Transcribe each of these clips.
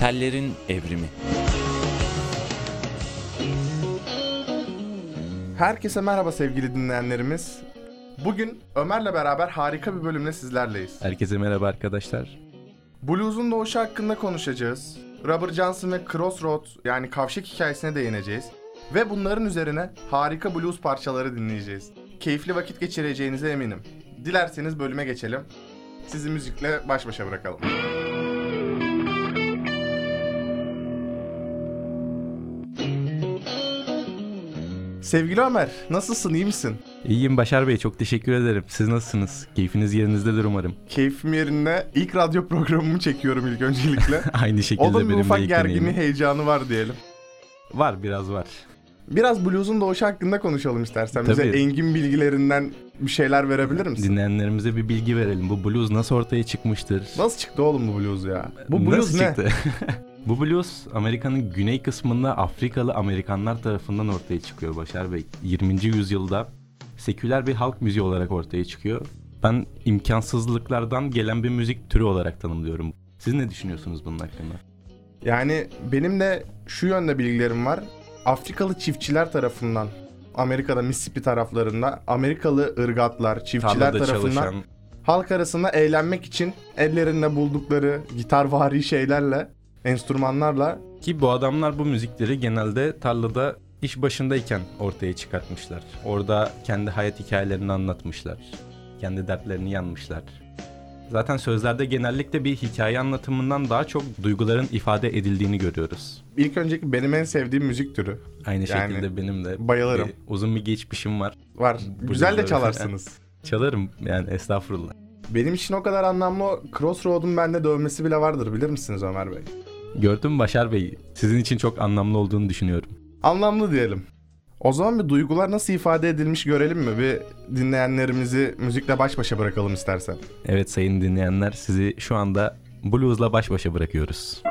Tellerin Evrimi. Herkese merhaba sevgili dinleyenlerimiz. Bugün Ömer'le beraber harika bir bölümle sizlerleyiz. Herkese merhaba arkadaşlar. Blues'un doğuşu hakkında konuşacağız. Robert Johnson ve Crossroads yani Kavşak hikayesine değineceğiz. Ve bunların üzerine harika blues parçaları dinleyeceğiz. Keyifli vakit geçireceğinize eminim. Dilerseniz bölüme geçelim. Sizi müzikle baş başa bırakalım. Sevgili Ömer, nasılsın, iyi misin? İyiyim Başar Bey, çok teşekkür ederim. Siz nasılsınız? Keyfiniz yerinizdedir umarım. Keyfim yerinde. İlk radyo programımı çekiyorum ilk öncelikle. Aynı şekilde benim de. benim bir ufak de gerginliği, heyecanı var diyelim. Var, biraz var. Biraz blues'un doğuşu hakkında konuşalım istersen. Tabii. Bize engin bilgilerinden bir şeyler verebilir misin? Dinleyenlerimize bir bilgi verelim. Bu blues nasıl ortaya çıkmıştır? Nasıl çıktı oğlum bu blues ya? Bu blues nasıl ne? Çıktı? Bu blues Amerika'nın güney kısmında Afrikalı Amerikanlar tarafından ortaya çıkıyor Başar Bey. 20. yüzyılda seküler bir halk müziği olarak ortaya çıkıyor. Ben imkansızlıklardan gelen bir müzik türü olarak tanımlıyorum. Siz ne düşünüyorsunuz bunun hakkında? Yani benim de şu yönde bilgilerim var. Afrikalı çiftçiler tarafından, Amerika'da Mississippi taraflarında Amerikalı ırgatlar, çiftçiler Tarlada tarafından çalışan... halk arasında eğlenmek için ellerinde buldukları gitarvari şeylerle, enstrümanlarla. Ki bu adamlar bu müzikleri genelde tarlada iş başındayken ortaya çıkartmışlar. Orada kendi hayat hikayelerini anlatmışlar. Kendi dertlerini yanmışlar. Zaten sözlerde genellikle bir hikaye anlatımından daha çok duyguların ifade edildiğini görüyoruz. İlk önceki benim en sevdiğim müzik türü. Aynı şekilde benim de. Bayılırım. Uzun bir geçmişim var. Var. Güzel de çalarsınız. Çalarım yani, estağfurullah. Benim için o kadar anlamlı, o Crossroads'un bende dövmesi bile vardır, bilir misiniz Ömer Bey? Gördüm Başar Bey. Sizin için çok anlamlı olduğunu düşünüyorum. Anlamlı diyelim. O zaman bir duygular nasıl ifade edilmiş görelim mi? Bir dinleyenlerimizi müzikle baş başa bırakalım istersen. Evet sayın dinleyenler, sizi şu anda blues'la baş başa bırakıyoruz.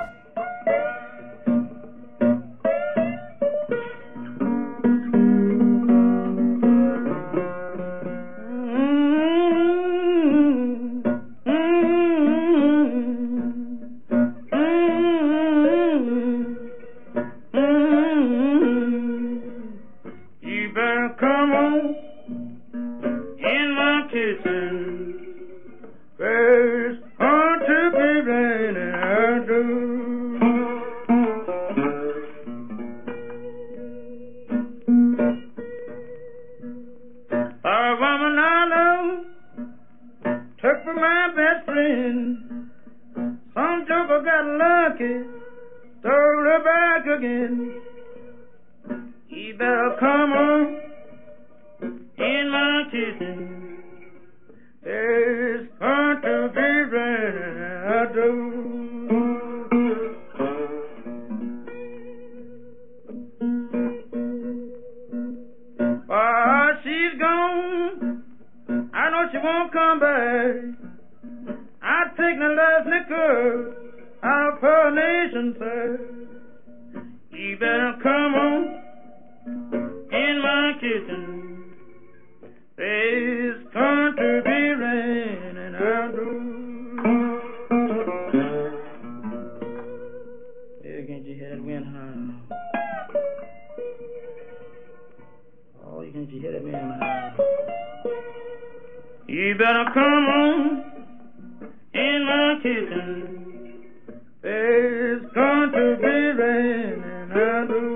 You better come on in my kitchen. It's going to be raining, I do.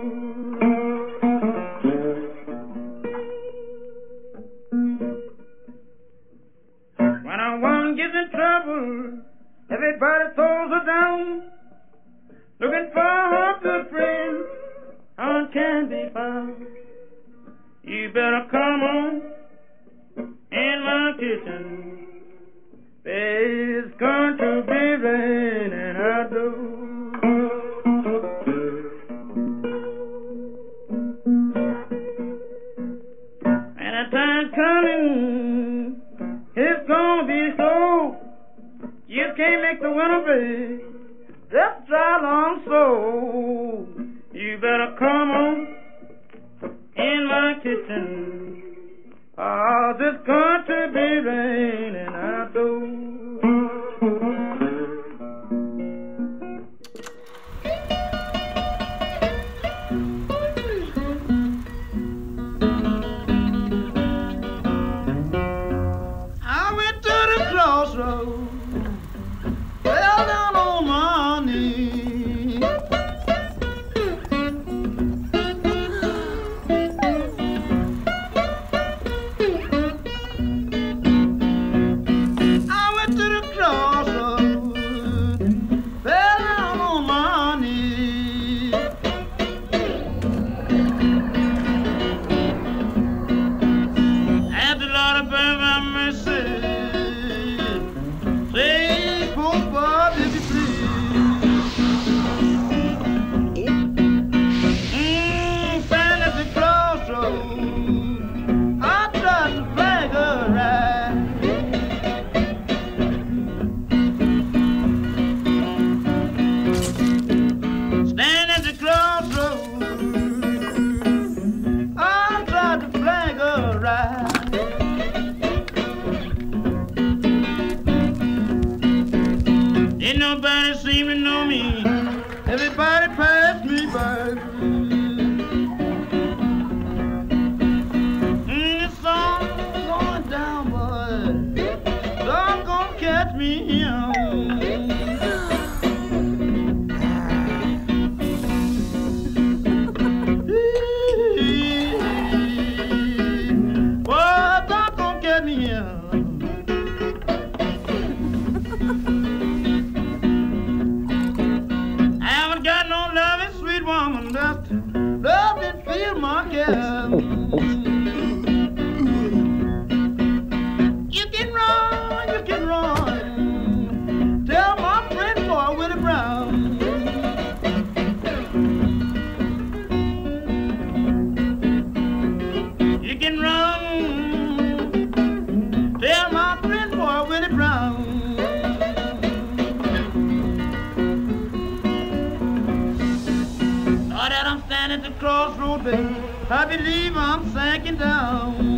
When a woman gets in trouble, everybody throws her down. Looking for her good friend, how can be found? You better come on in my kitchen. It's going to be raining, I do. And a time coming, it's gonna be so. You can't make the winter big, just dry long so. You better come on in my kitchen. Oh, this country be raining, I do. fell down on my knees. I went to the crossroads, fell down on my knees. Asked the Lord to bear my mercy. Say, poor Bob, if you please. Stand at the crossroads, I tried to flag her right. Stand at the crossroads, I tried to flag her right. Didn't nobody seem to know me. Everybody passed me by. The song's going down, boy. Song's gonna catch me young. Boy, song's gonna catch me young. I haven't got no loving, sweet woman, just love and feel my care. You can run, tell my friend boy Willie Brown. You can run, tell my friend boy Willie Brown. Now that I'm standing at the crossroad, baby, I believe I'm sinking down.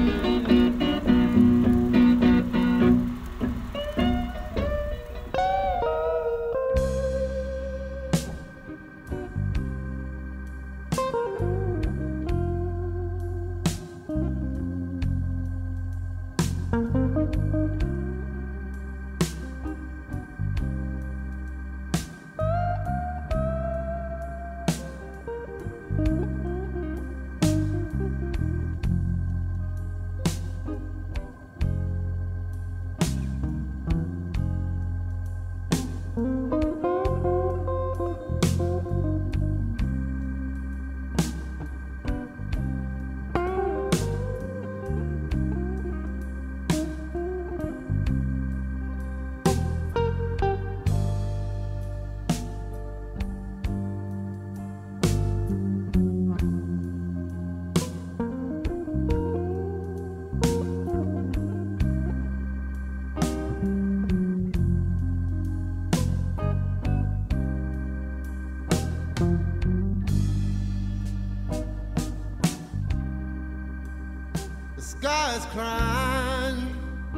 The sky is crying.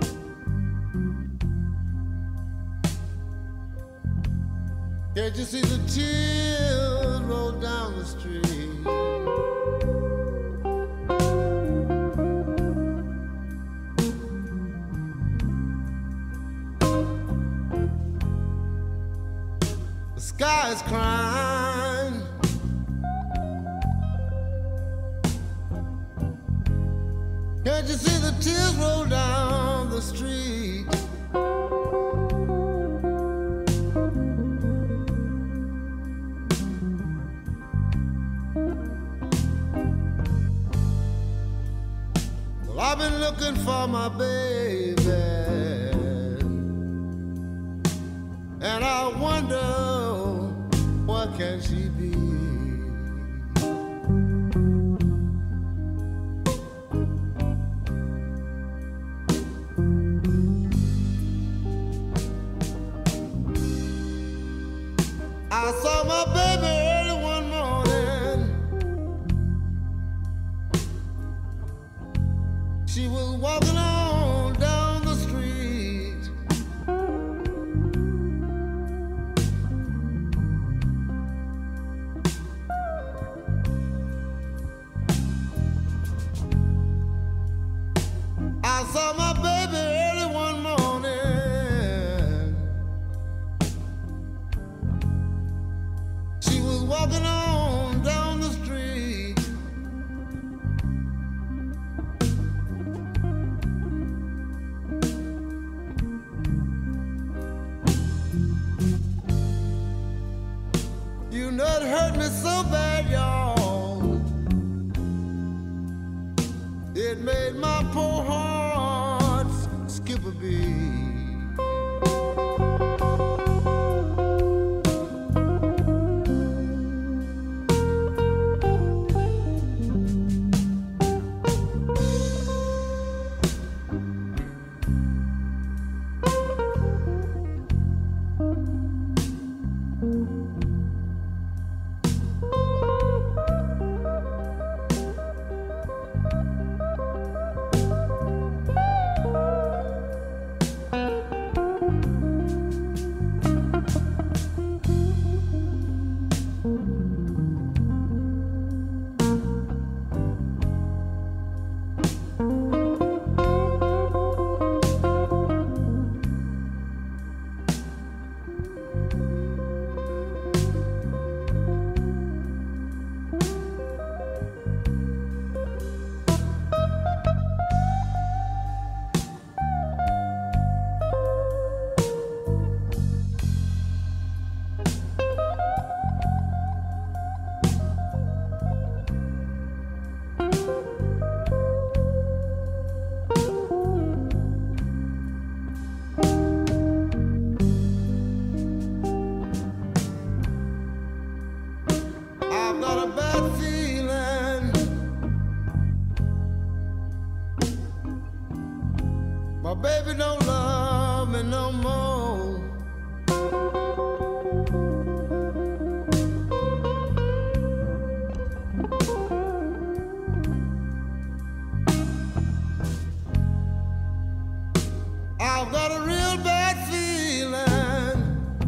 Can't you see the tears roll down the street? The sky is crying. Can't you see the tears roll down the street? Well, I've been looking for my baby, and I wonder where can she be? I saw my baby early one morning. She was walking on down the street. I saw my baby early one morning. me so bad, y'all. It made my poor heart skip a beat. I've got a bad feeling. My baby don't love me no more. I've got a real bad feeling.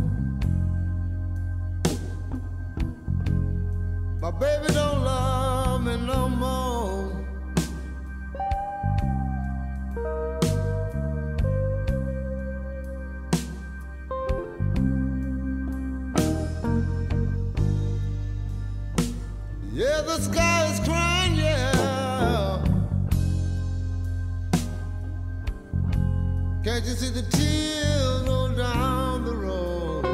My baby don't love me no more. Yeah, the sky is crying, yeah. Can't you see the tears roll down the road?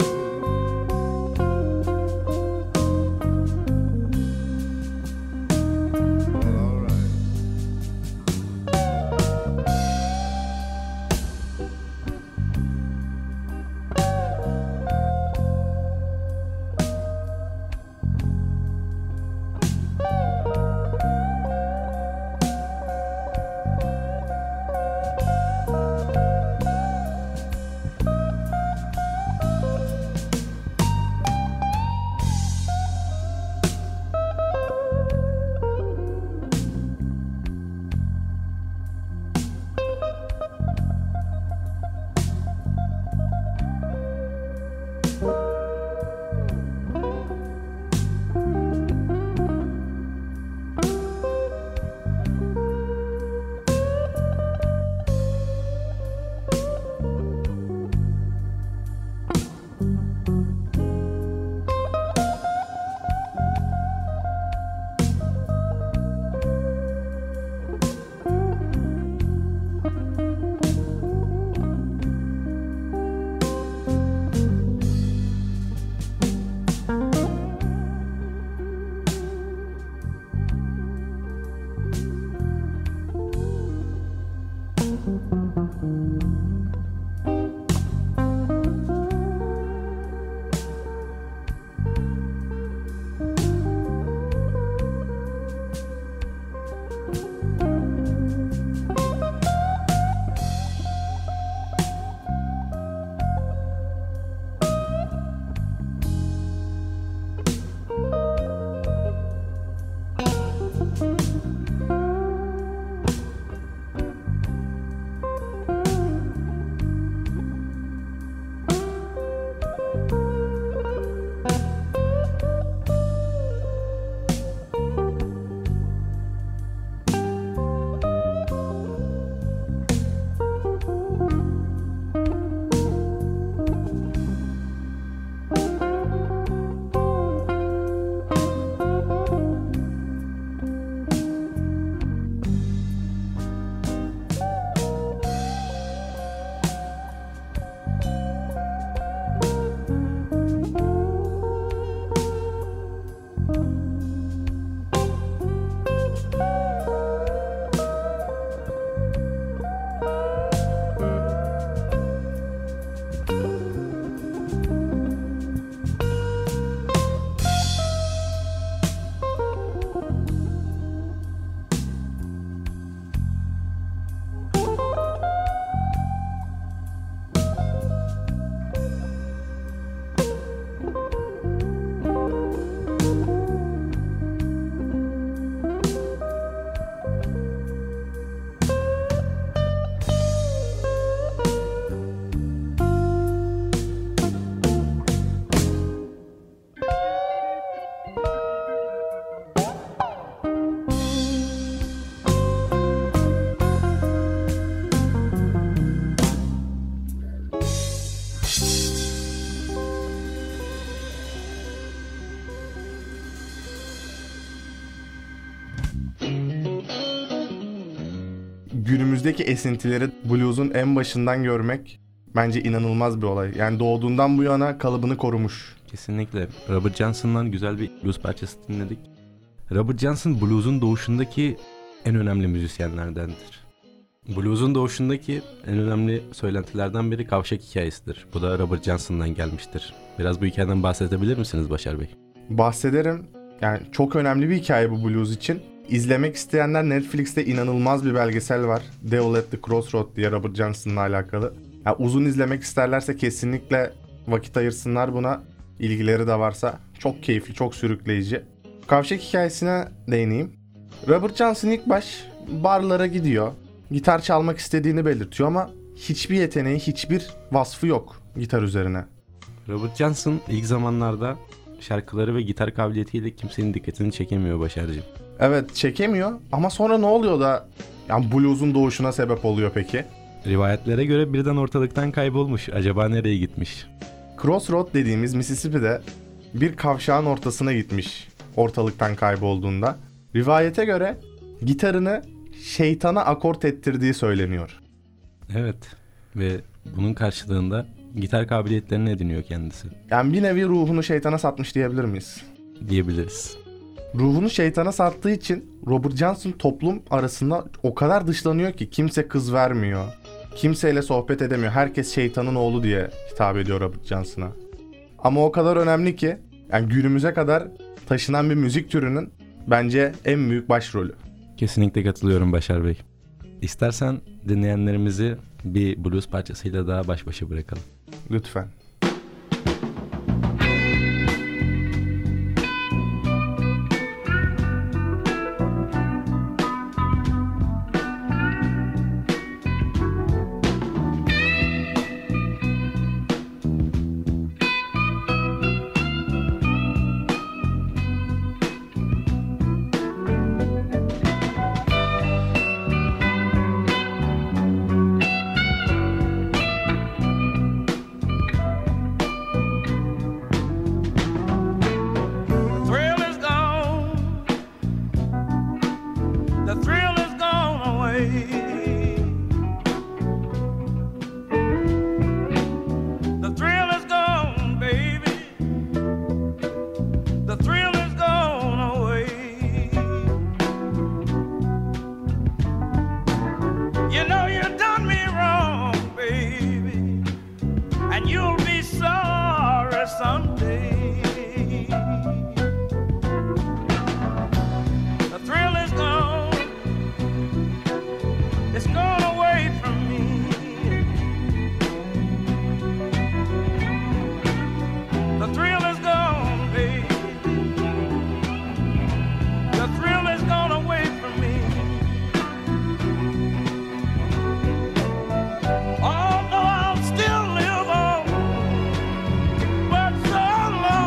All right. Günümüzdeki esintileri blues'un en başından görmek bence inanılmaz bir olay. Yani doğduğundan bu yana kalıbını korumuş. Kesinlikle. Robert Johnson'dan güzel bir blues parçası dinledik. Robert Johnson blues'un doğuşundaki en önemli müzisyenlerdendir. Blues'un doğuşundaki en önemli söylentilerden biri kavşak hikayesidir. Bu da Robert Johnson'dan gelmiştir. Biraz bu hikayeden bahsedebilir misiniz Başar Bey? Bahsederim. Yani çok önemli bir hikaye bu blues için. İzlemek isteyenler, Netflix'te inanılmaz bir belgesel var. Devil at the Crossroad diye, Robert Johnson'la alakalı. Yani uzun izlemek isterlerse kesinlikle vakit ayırsınlar buna. İlgileri de varsa. Çok keyifli, çok sürükleyici. Kavşak hikayesine değineyim. Robert Johnson ilk baş barlara gidiyor. Gitar çalmak istediğini belirtiyor ama hiçbir yeteneği, hiçbir vasfı yok gitar üzerine. Robert Johnson ilk zamanlarda şarkıları ve gitar kabiliyetiyle kimsenin dikkatini çekemiyor Başar'cığım. Evet, çekemiyor ama sonra ne oluyor da yani blues'un doğuşuna sebep oluyor peki? Rivayetlere göre birden ortalıktan kaybolmuş. Acaba nereye gitmiş? Crossroad dediğimiz Mississippi'de bir kavşağın ortasına gitmiş ortalıktan kaybolduğunda. Rivayete göre gitarını şeytana akort ettirdiği söyleniyor. Evet ve bunun karşılığında gitar kabiliyetlerini ediniyor kendisi. Yani bir nevi ruhunu şeytana satmış diyebilir miyiz? Diyebiliriz. Ruhunu şeytana sattığı için Robert Johnson toplum arasında o kadar dışlanıyor ki kimse kız vermiyor. Kimseyle sohbet edemiyor. Herkes şeytanın oğlu diye hitap ediyor Robert Johnson'a. Ama o kadar önemli ki yani günümüze kadar taşınan bir müzik türünün bence en büyük başrolü. Kesinlikle katılıyorum Başar Bey. İstersen dinleyenlerimizi bir blues parçasıyla daha baş başa bırakalım. Lütfen. Although I'll still live on, but so long.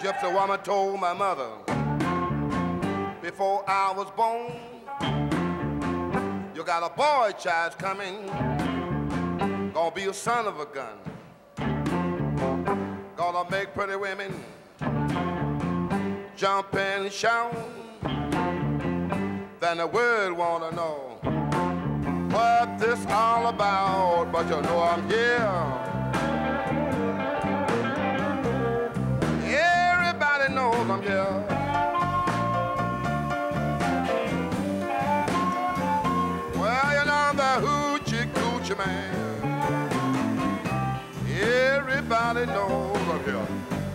gypsy woman told my mother before I was born, you got a boy child coming, gonna be a son of a gun, gonna make pretty women jump and shout. Then the world wanna know what this all about, but you know I'm here. Everybody knows I'm here. Well, you know I'm the hoochie coochie man. Everybody knows I'm here.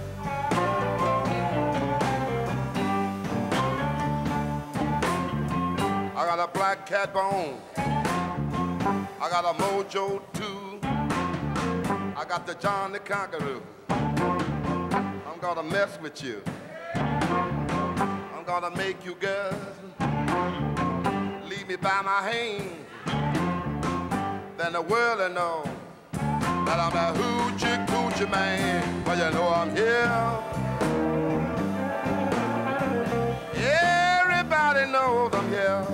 I got a black cat bone, I got a mojo too, I got the John the Conqueror. I'm gonna mess with you, I'm gonna make you girls leave me by my hand. Then the world will know that I'm the hoochie coochie man. Well, you know I'm here. Everybody knows I'm here.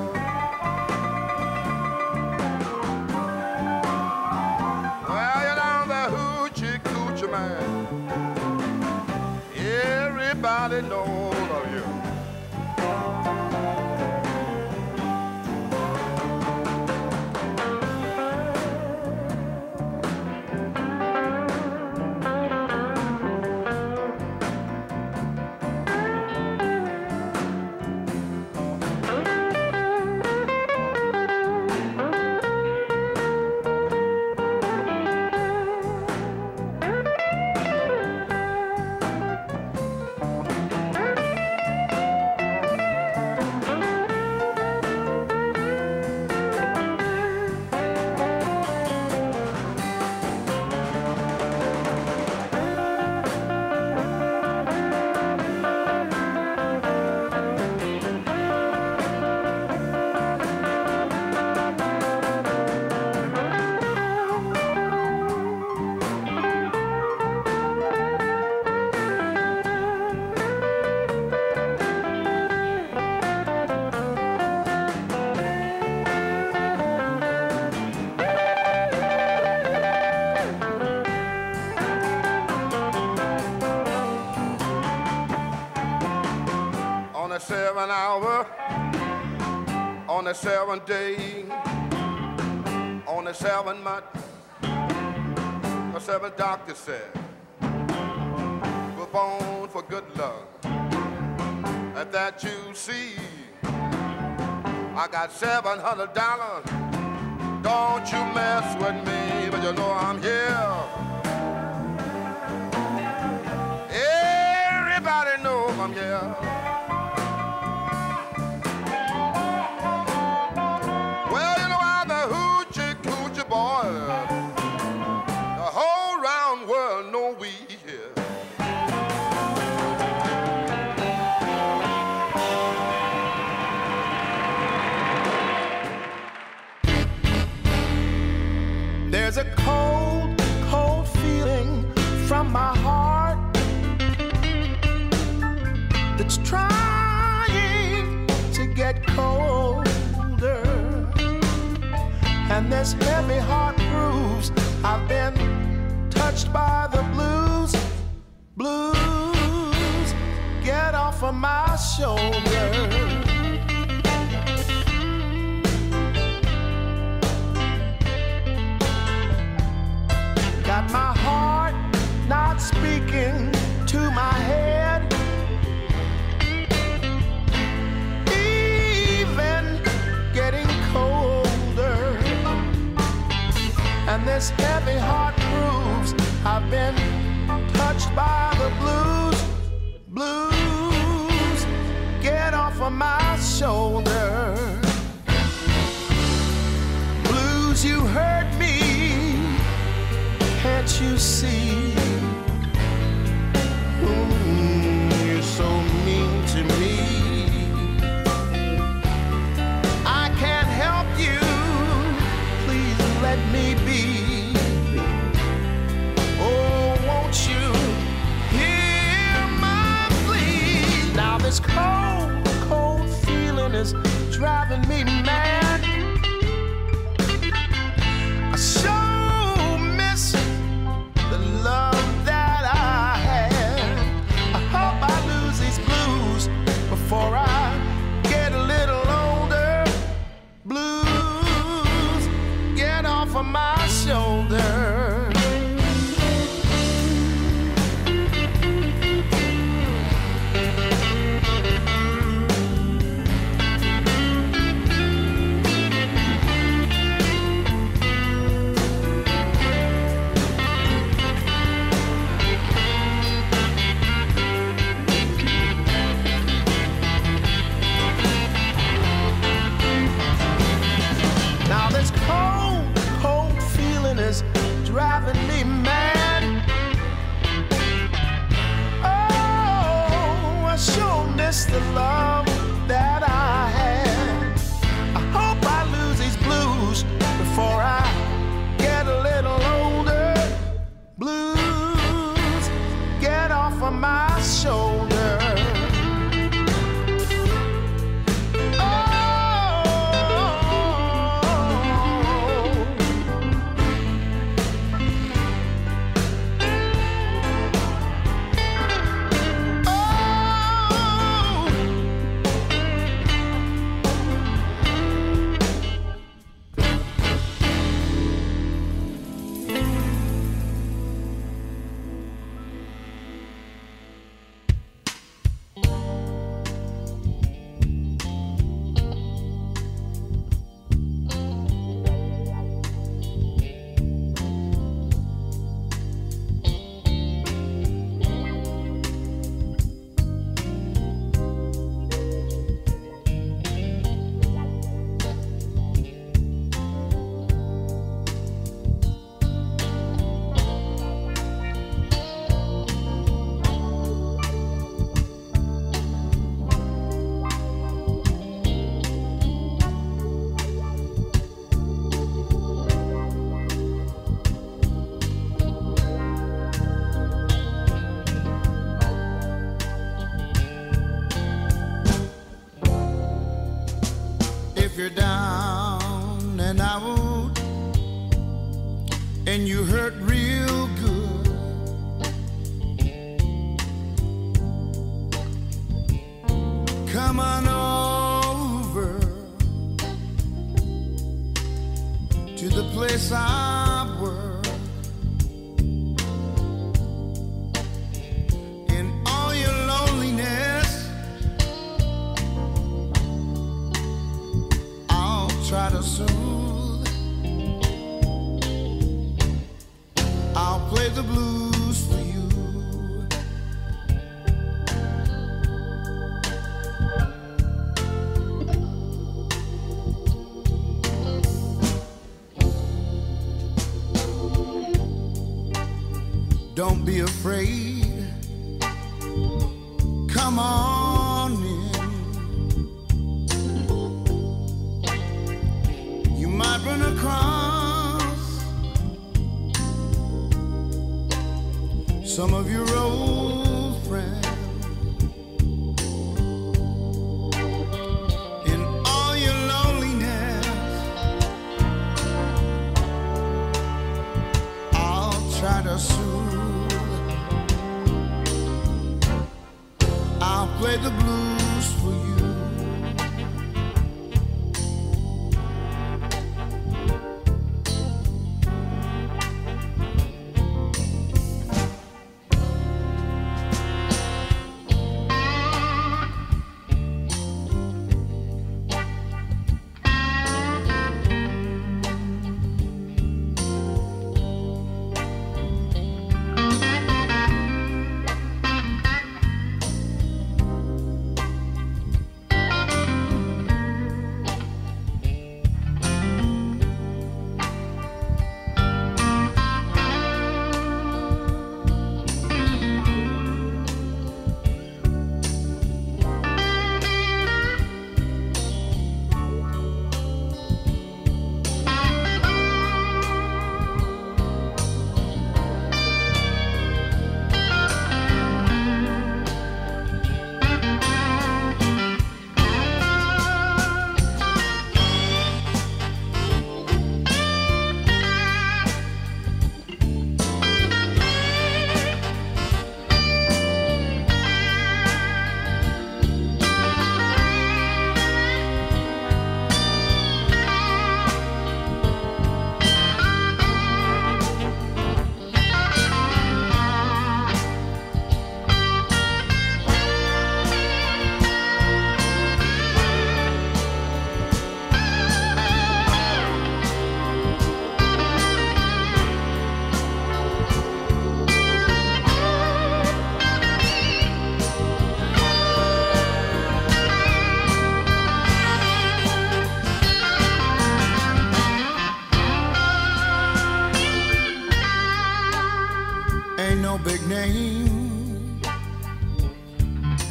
Well, you know the hoochie coochie man. Everybody knows I'm here. On the 7 hour, on the 7 day, on the 7 month, the 7 doctor said, we're born for good luck. And that you see, I got $700. Don't you mess with me, but you know I'm here. Everybody knows I'm here. Well, you know I'm the hoochie coochie boy. The whole round world know we here. There's a cold, cold feeling from my heart that's trying to get colder. And this heavy heart proves I've been touched by the blues. Blues, get off of my shoulder. Got my heart not speaking to my head, even getting colder. And this heavy heart proves I've been touched by the blues. Blues, get off of my shoulder. Blues, you hurt me. Can't you see? You're so mean to me. I can't help you. Please let me be. Oh, won't you hear my driving me mad. I sure miss the love that I had. I hope I lose these blues before I get a little older. Blues get off of my shoulder. Driving me mad. Oh, I sure miss the love that I had. I hope I lose these blues before I get a little older. Blues get off of my shoulder. You're down and out and you hurt real good. Come on over to the place I work. In all your loneliness, try to soothe. I'll play the blues for you. Don't be afraid. Come on in. Might run across some of your old friends. In all your loneliness, I'll try to soothe. I'll play the blues for you.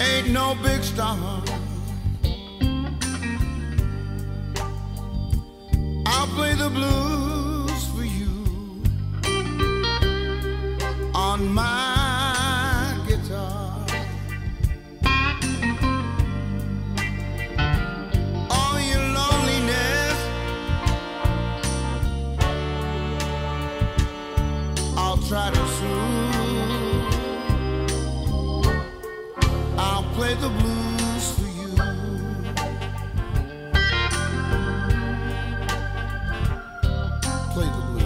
ain't no big star. I'll play the blues for you on my guitar. All your loneliness I'll try to soothe. I'll play the blues for you. Play the blues.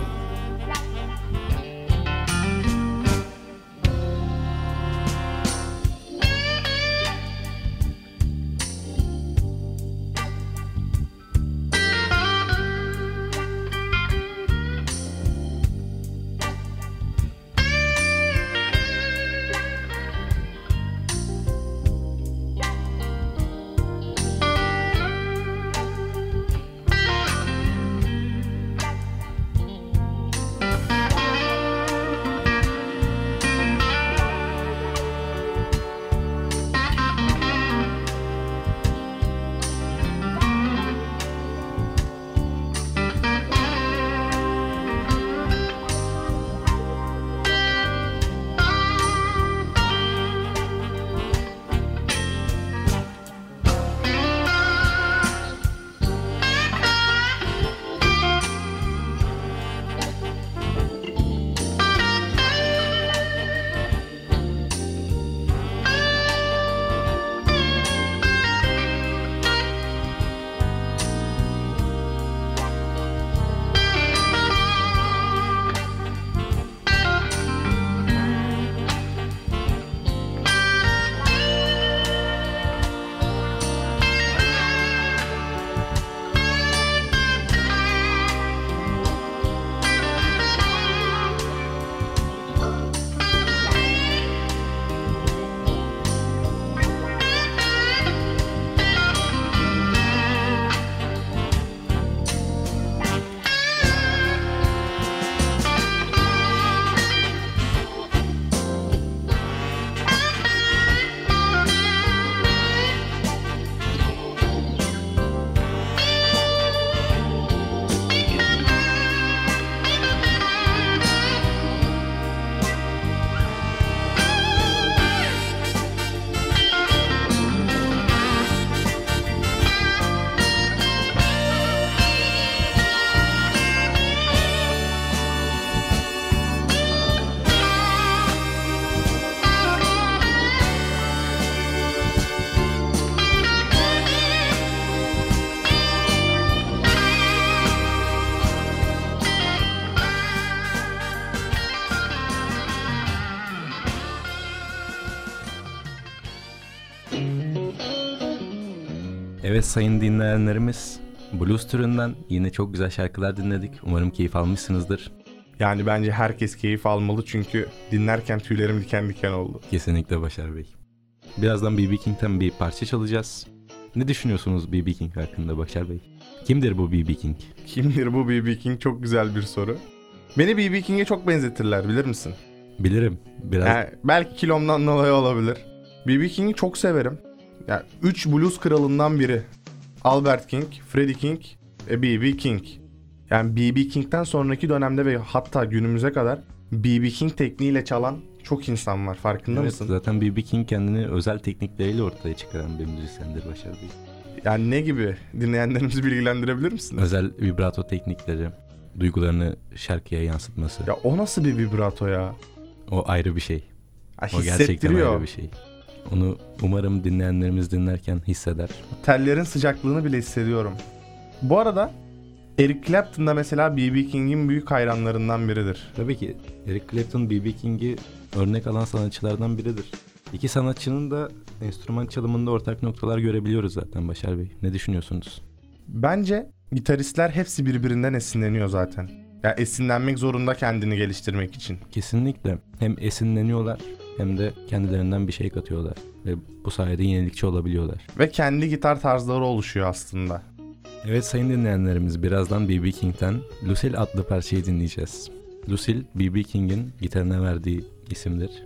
Evet sayın dinleyenlerimiz, blues türünden yine çok güzel şarkılar dinledik. Umarım keyif almışsınızdır. Yani bence herkes keyif almalı çünkü dinlerken tüylerim diken diken oldu. Kesinlikle Başar Bey. Birazdan B.B. King'ten bir parça çalacağız. Ne düşünüyorsunuz B.B. King hakkında Başar Bey? Kimdir bu B.B. King? Kimdir bu B.B. King? Çok güzel bir soru. Beni B.B. King'e çok benzetirler, bilir misin? Bilirim. Biraz... belki kilomdan dolayı olabilir. B.B. King'i çok severim. Yani 3 blues kralından biri. Albert King, Freddie King ve B.B. King. Yani B.B. King'den sonraki dönemde ve hatta günümüze kadar B.B. King tekniğiyle çalan çok insan var. Farkında mısın? Zaten B.B. King kendini özel teknikleriyle ortaya çıkaran bir müzisyendir Başar Bey. Yani ne gibi? Dinleyenlerimizi bilgilendirebilir misin? Özel vibrato teknikleri, duygularını şarkıya yansıtması. Ya o nasıl bir vibrato ya? O ayrı bir şey. O gerçekten ayrı bir şey. Onu umarım dinleyenlerimiz dinlerken hisseder. Tellerin sıcaklığını bile hissediyorum. Bu arada Eric Clapton da mesela B.B. King'in büyük hayranlarından biridir. Tabii ki Eric Clapton B.B. King'i örnek alan sanatçılardan biridir. İki sanatçının da enstrüman çalımında ortak noktalar görebiliyoruz zaten Başar Bey. Ne düşünüyorsunuz? Bence gitaristler hepsi birbirinden esinleniyor zaten. Ya esinlenmek zorunda kendini geliştirmek için. Kesinlikle. Hem esinleniyorlar hem de kendilerinden bir şey katıyorlar. Ve bu sayede yenilikçi olabiliyorlar. Ve kendi gitar tarzları oluşuyor aslında. Evet sayın dinleyenlerimiz, birazdan B.B. King'ten Lucille adlı parçayı dinleyeceğiz. Lucille, B.B. King'in gitarına verdiği isimdir.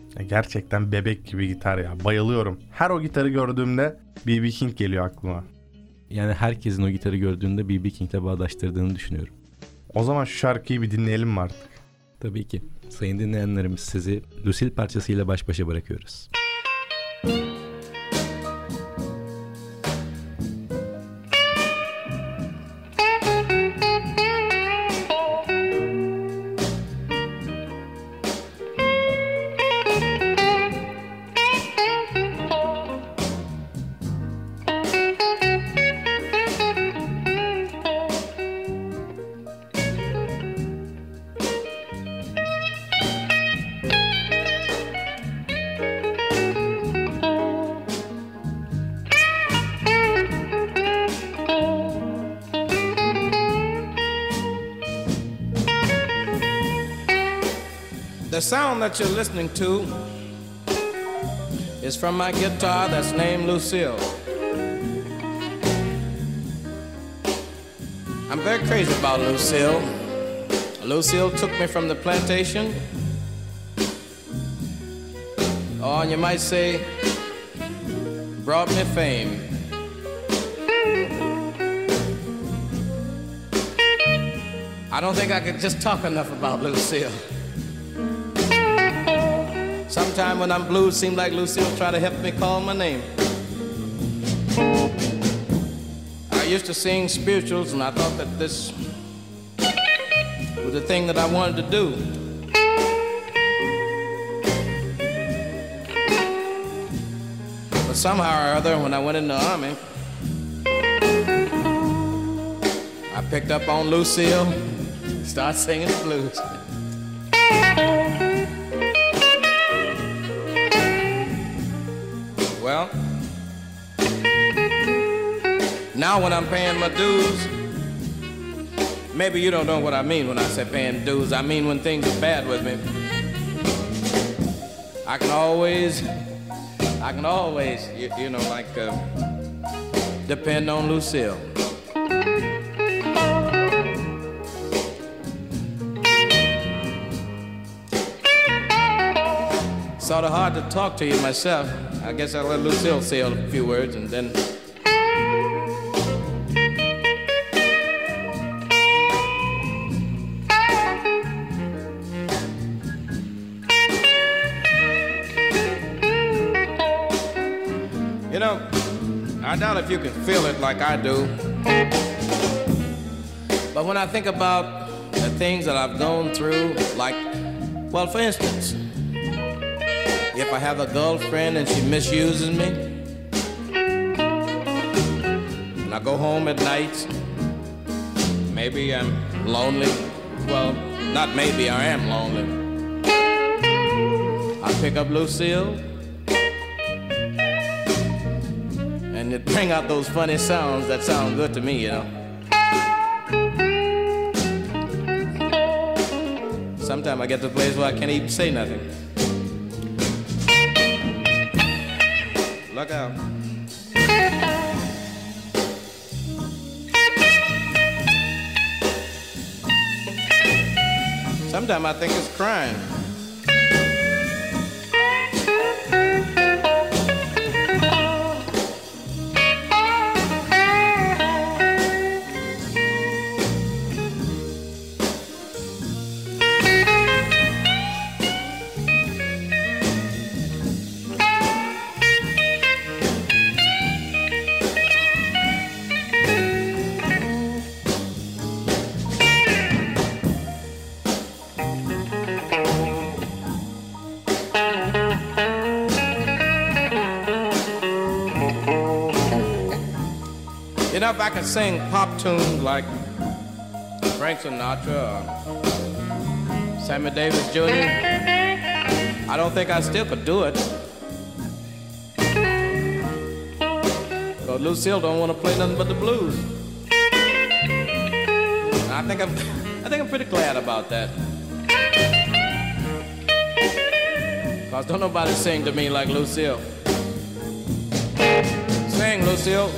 Gerçekten bebek gibi gitar ya. Bayılıyorum. Her o gitarı gördüğümde B.B. King geliyor aklıma. Yani herkesin o gitarı gördüğünde B.B. King'le bağdaştırdığını düşünüyorum. O zaman şu şarkıyı bir dinleyelim mi artık? Tabii ki. Sayın dinleyenlerimiz, sizi Lucille parçasıyla baş başa bırakıyoruz. The sound that you're listening to is from my guitar that's named Lucille. I'm very crazy about Lucille. Lucille took me from the plantation. Oh, and you might say, brought me fame. I don't think I could just talk enough about Lucille. Sometime when I'm blue, it seems like Lucille try to help me call my name. I used to sing spirituals, and I thought that this was the thing that I wanted to do. But somehow or other, when I went in the army, I picked up on Lucille, started singing the blues. Well, now when I'm paying my dues, maybe you don't know what I mean when I say paying dues. I mean when things are bad with me, I can always, you know, like depend on Lucille. Sort of hard to talk to you myself. I guess I'll let Lucille say a few words and then. You know, I doubt if you can feel it like I do. But when I think about the things that I've gone through, like, well, for instance, if I have a girlfriend and she misuses me, and I go home at night, maybe I'm lonely. Well, not maybe, I am lonely. I pick up Lucille, and it bring out those funny sounds that sound good to me, you know. Sometimes I get to a place where I can't even say nothing. Look out. Sometimes I think it's crying. You know, if I could sing pop tunes like Frank Sinatra or Sammy Davis Jr., I don't think I still could do it. Because Lucille don't want to play nothing but the blues. And I think I'm pretty glad about that. Because don't nobody sing to me like Lucille. Sing, Lucille.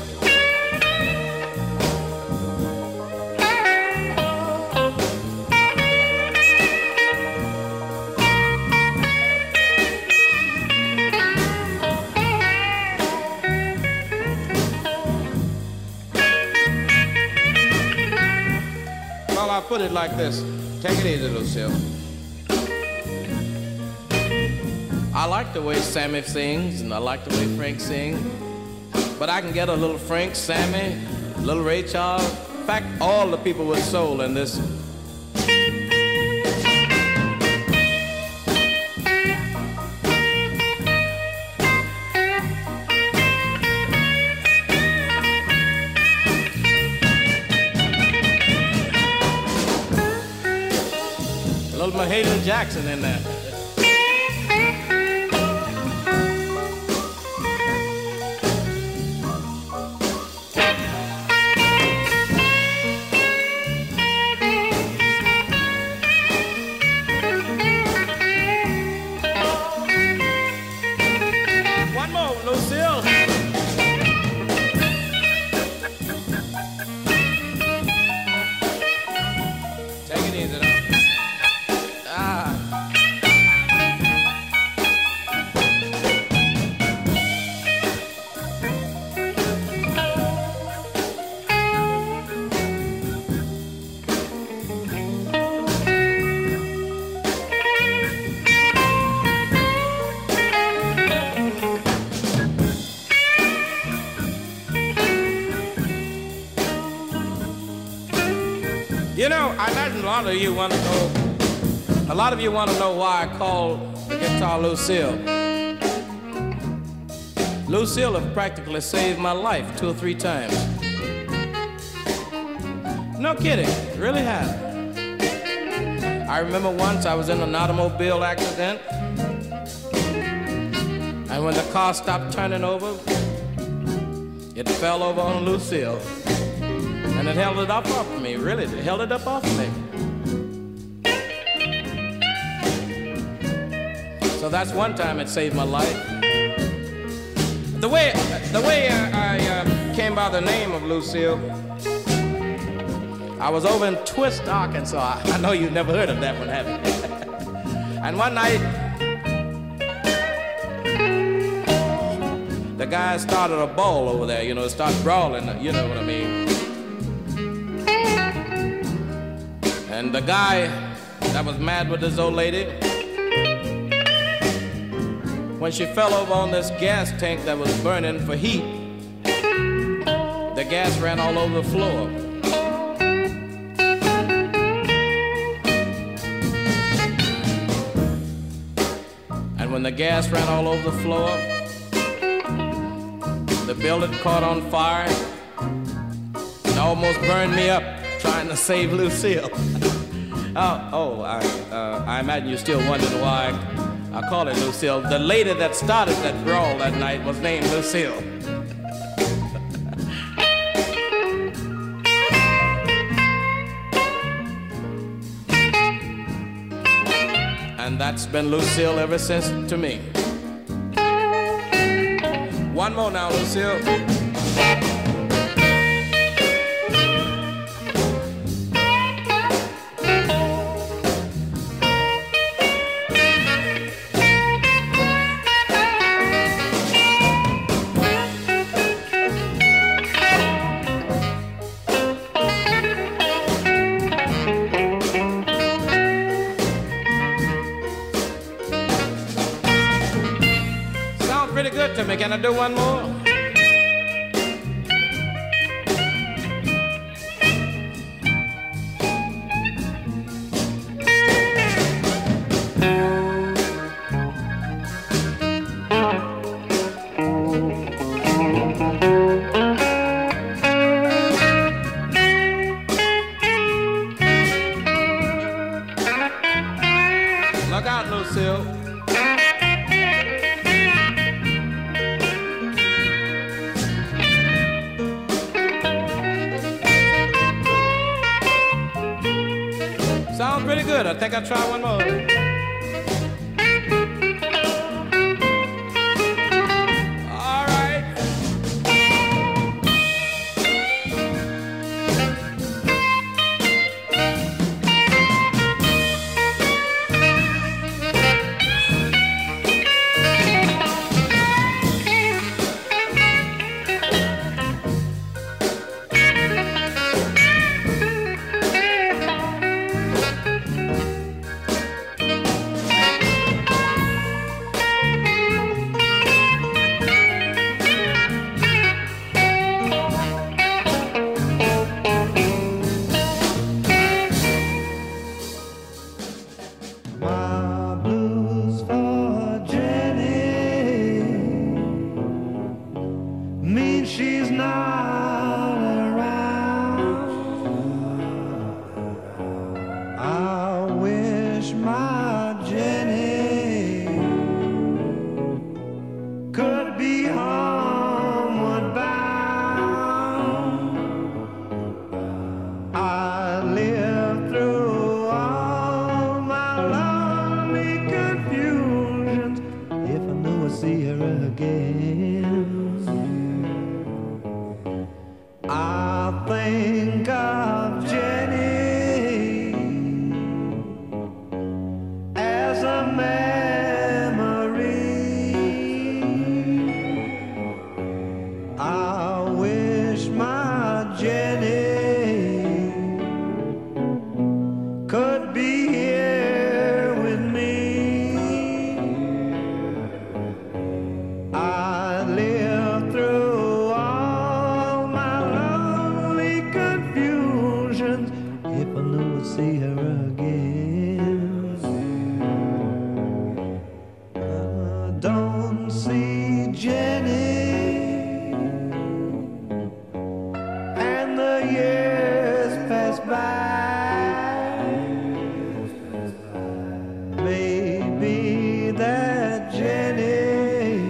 put it like this. Take it easy, Lucille. I like the way Sammy sings, and I like the way Frank sings. But I can get a little Frank, Sammy, a little Ray Charles. In fact, all the people with soul in this. A little Mahalia Jackson in there. You know, I imagine a lot of you want to know why I call the guitar Lucille. Lucille have practically saved my life 2 or 3 times. No kidding, really has. I remember once I was in an automobile accident, and when the car stopped turning over, it fell over on Lucille. And it held it up off of me, really. It held it up off of me. So that's one time it saved my life. The way I came by the name of Lucille, I was over in Twist, Arkansas. I know you've never heard of that one, have you? And one night, the guys started a ball over there, you know, started brawling, you know what I mean. And the guy that was mad with this old lady, when she fell over on this gas tank that was burning for heat, the gas ran all over the floor. And when the gas ran all over the floor, the building caught on fire and almost burned me up trying to save Lucille. I imagine you're still wondering why I call it Lucille. The lady that started that brawl that night was named Lucille. And that's been Lucille ever since to me. One more now, Lucille. Can I do one more? Look out, Lucille. Sounds pretty good. I think I'll try one more. All right. Jenny, and the years pass by. Maybe that Jenny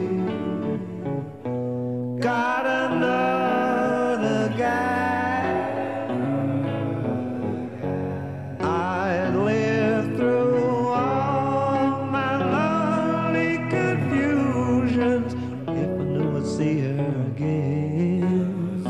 got another guy. I lived through all my lonely confusions. If I knew I'd see her again.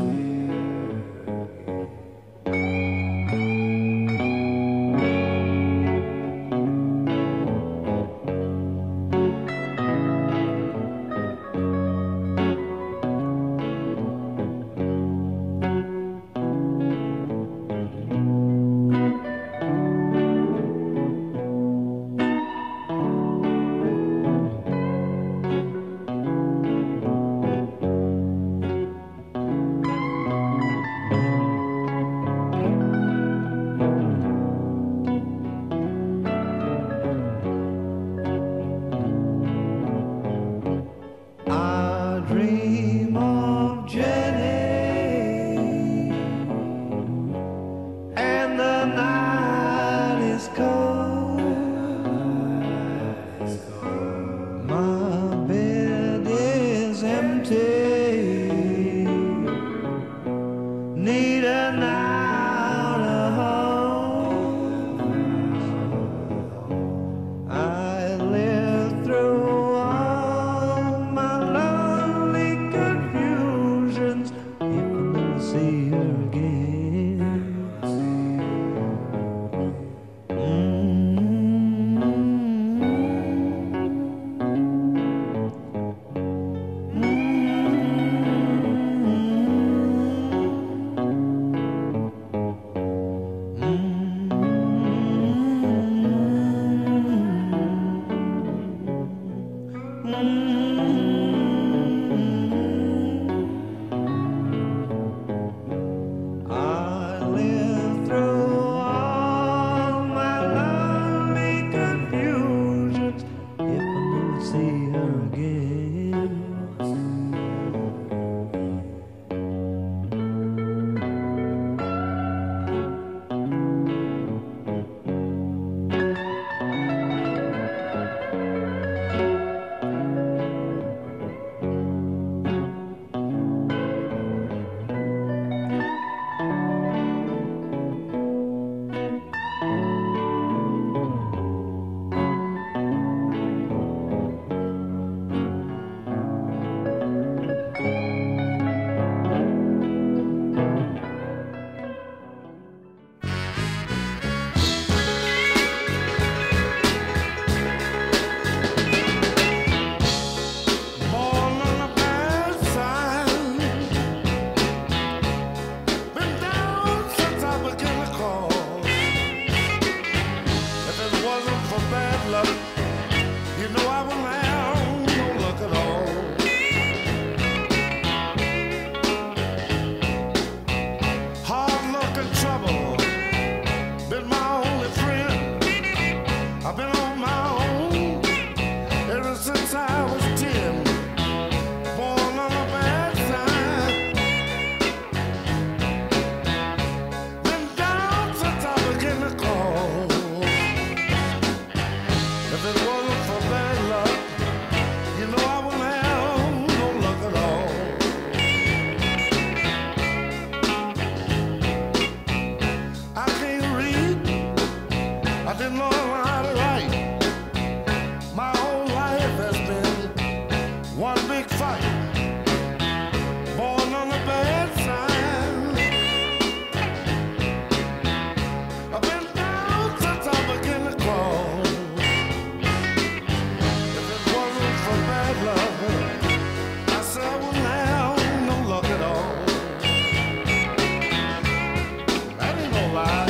I dream of Jenny, and the night is cold. My bed is empty, need an outer home. I lived through all my lonely confusions. If I never see her again. I lived through all my lonely confusions. If I never see her again. Born on a bad side, been down since I began to crawl. If it wasn't for bad luck, you know I wouldn't have no luck at all. Hard luck and trouble been my only friend. I've been on my own ever since I was 10. Born on a bad side, been down since I began to crawl. If it wasn't for bad luck, you know I wouldn't have no luck at all. I can't read, I didn't know how to write. My whole life has been one big fight. Born on the bad side, I've been down since I began to crawl. If it wasn't for bad luck, I said I wouldn't have no luck at all. That ain't no lie.